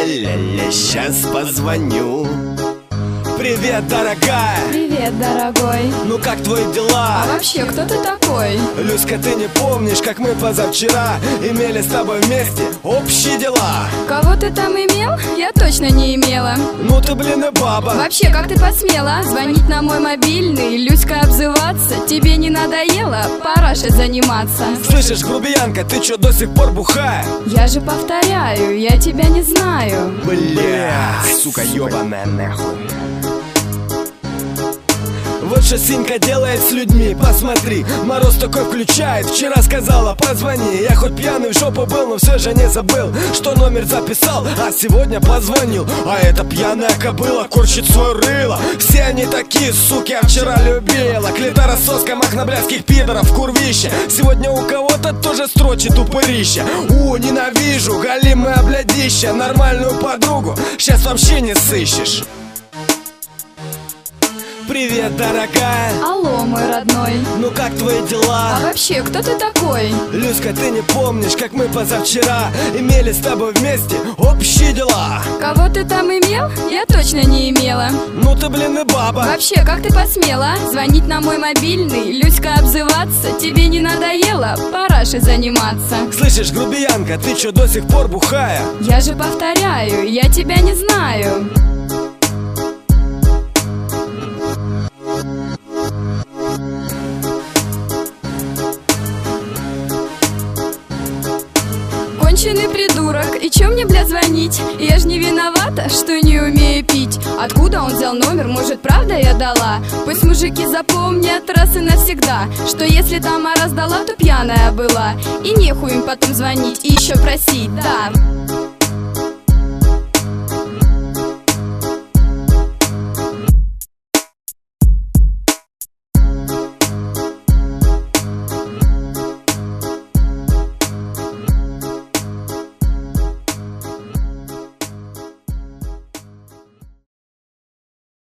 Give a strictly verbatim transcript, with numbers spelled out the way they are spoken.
ля-ля-ля, сейчас позвоню. Привет, дорогая. Привет, дорогой. Ну как твои дела? А вообще, кто ты такой? Люська, ты не помнишь, как мы позавчера имели с тобой вместе общие дела? Кого ты там имел? Я точно не имела. Ну ты, блин, и баба. Вообще, как ты посмела звонить на мой мобильный, Люська, обзываться? Тебе не надоело парашей заниматься? Слышишь, грубиянка, ты чё до сих пор бухая? Я же повторяю, я тебя не знаю. Бля, сука ёбаная нахуй. Вот что Синька делает с людьми, посмотри. Мороз такой включает, вчера сказала позвони. Я хоть пьяный в жопу был, но все же не забыл, что номер записал, а сегодня позвонил. А эта пьяная кобыла корчит свое рыло. Все они такие, суки, а вчера любила. Клиторососка, махноблядских пидоров, курвище. Сегодня у кого-то тоже строчит упырища. У, ненавижу, галимое блядище. Нормальную подругу сейчас вообще не сыщешь. Привет, дорогая. Алло, мой родной. Ну как твои дела? А вообще, кто ты такой? Люська, ты не помнишь, как мы позавчера имели с тобой вместе общие дела? Кого ты там имел? Я точно не имела. Ну ты, блин, и баба. Вообще, как ты посмела звонить на мой мобильный, Люська, обзываться? Тебе не надоело парашей заниматься? Слышишь, грубиянка, ты чё до сих пор бухая? Я же повторяю, я тебя не знаю. Конченый придурок, и чё мне, бля, звонить? Я ж не виновата, что не умею пить. Откуда он взял номер, может, правда я дала? Пусть мужики запомнят раз и навсегда, что если там раздала, то пьяная была. И нехуй им потом звонить и еще просить, да.